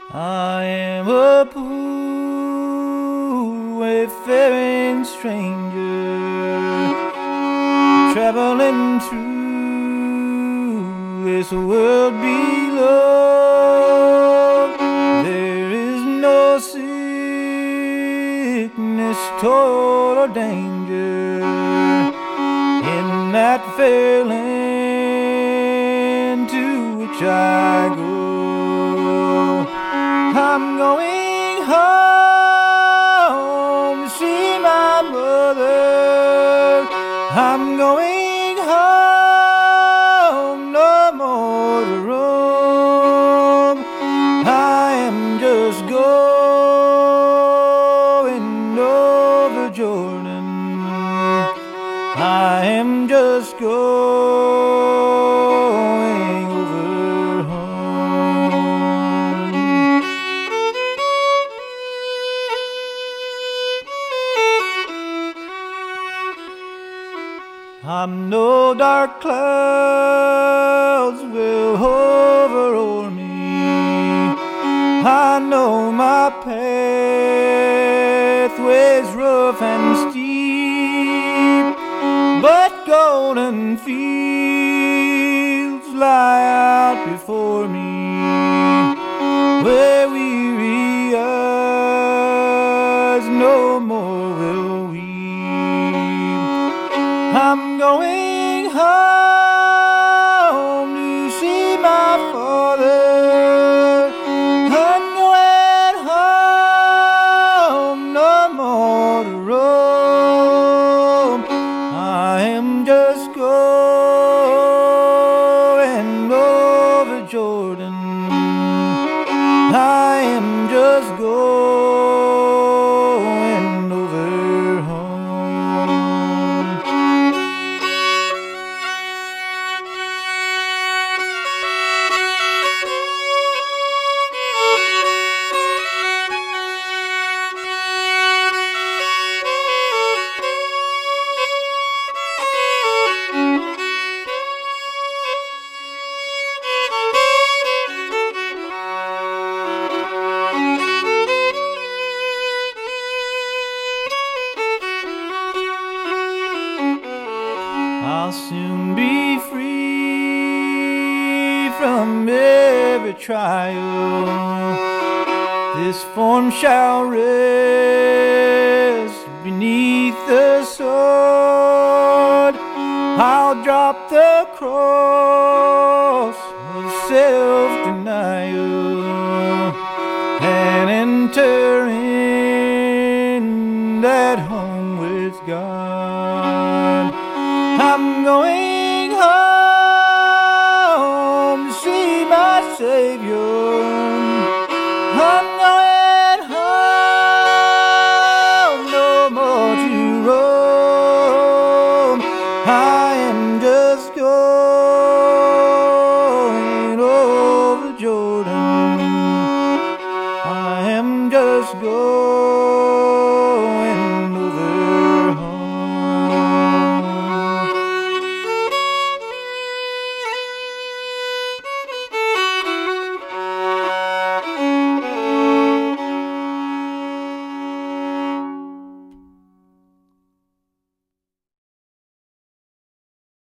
I am a poor wayfaring stranger, traveling through this world below. There is no sickness, toil, or danger in that fair land to which I go. I'm going home to see my mother. I'm going home, no more to roam. I am just going over Jordan. I am just going over home. I know dark clouds will hover o'er me. I know my pathway's rough and steep, but golden fields lie out before me, where weary eyes no more will weep. I'm going home to see my father. I'm going home, no more to roam. I am just going over Jordan. I am just going over home. I'll soon be free from every trial. This form shall rest beneath the sword. I'll drop the cross of self-denial and enter in that home with God. I'm going home to see my Savior. I'm going home, no more to roam. I am just going over Jordan. I am just going